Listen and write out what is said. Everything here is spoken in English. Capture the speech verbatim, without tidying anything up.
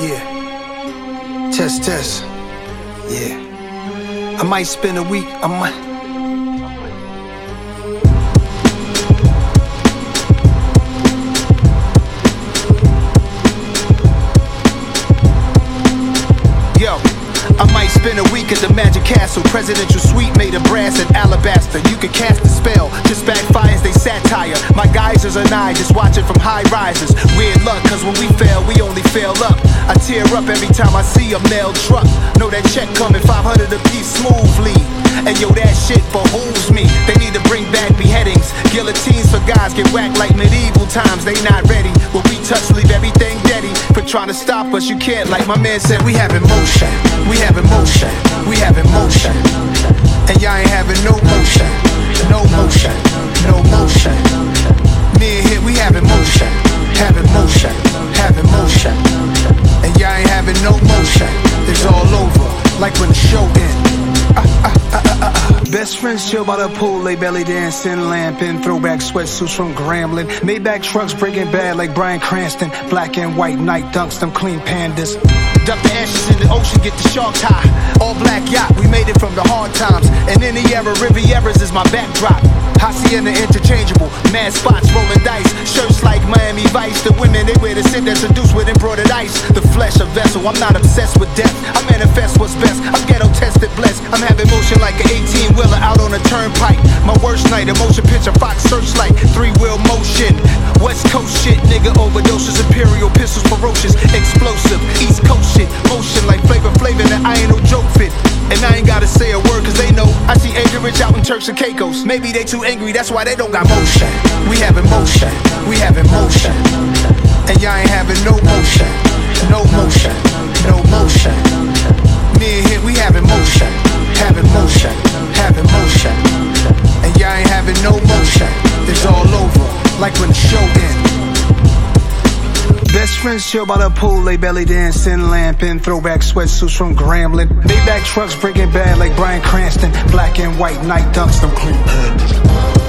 Yeah. Test, test. Yeah. I might spend a week. I might. Yo, I might spend a week at the Magic Castle. Presidential suite made of brass and alabaster. You can cast a spell, just backfires, they satire. My geysers and I just watch it from high rises. Weird luck, cause when we fail, we only fail up. I tear up every time I see a mail truck. Know that check coming, five hundred a piece smoothly. And yo, that shit behooves me. They need to bring back beheadings. Guillotines for guys get whacked like medieval times. They not ready. When we touch, leave everything deady. For trying to stop us, you can't. Like my man said, we have emotion. We have emotion. We have emotion. And y'all ain't having no motion. No motion. No motion. Me and here, we have emotion. Have emotion. Have emotion. And y'all ain't having no motion. It's all over. Like when the show ends. Uh, uh, uh, uh, uh. Best friends chill by the pool, lay belly dancing, lamping, throwback sweatsuits from Grambling, Maybach trucks breaking bad like Bryan Cranston, black and white night dunks, them clean pandas. Duck the ashes in the ocean, get the sharks high. All black yacht, we made it from the hard times. And in the era, Rivieras is my backdrop. Hacienda interchangeable, mad spots rolling dice. Shirts like Miami Vice. The women they wear the scent that seduce with embroidered ice. The flesh a vessel, I'm not obsessed with death. I manifest what's best, I'm ghetto tested blessed. I'm having motion like an eighteen wheeler out on a turnpike. My worst night, a motion picture, Fox searchlight. Three wheel motion, West Coast shit, nigga overdoses. Imperial pistols ferocious, explosive, East Coast shit. Motion like Flavor Flav that I ain't no joke fit. And I ain't gotta say a word cause they know I see Anchorage out in Turks and Caicos. Maybe they too angry, that's why they don't got motion. We have emotion, we have emotion. And y'all ain't having no motion. No motion, no motion. Me and here, we have emotion. Have emotion, have emotion. And y'all ain't having no motion. It's all over, like when the show ends. Best friends chill by the pool, lay belly dancing, lamping, throwback sweatsuits from Grambling, Maybach trucks breaking bad like Bryan Cranston, black and white night dunks, them clean pandas.